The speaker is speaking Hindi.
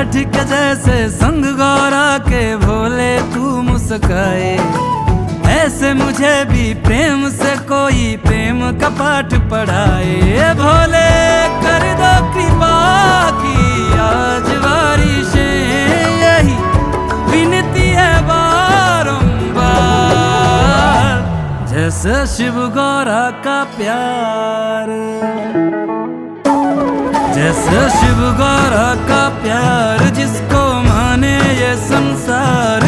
काठ के जैसे संग गौरा के भोले तू मुस्काए, ऐसे मुझे भी प्रेम से कोई प्रेम का पाठ पढ़ाए। भोले कर दो कृपा की आज बारिशें, यही विनती है बारंबार, जैसे शिव गौरा का प्यार, जैसे शिव गौरा का प्यार, जिसको माने ये संसार।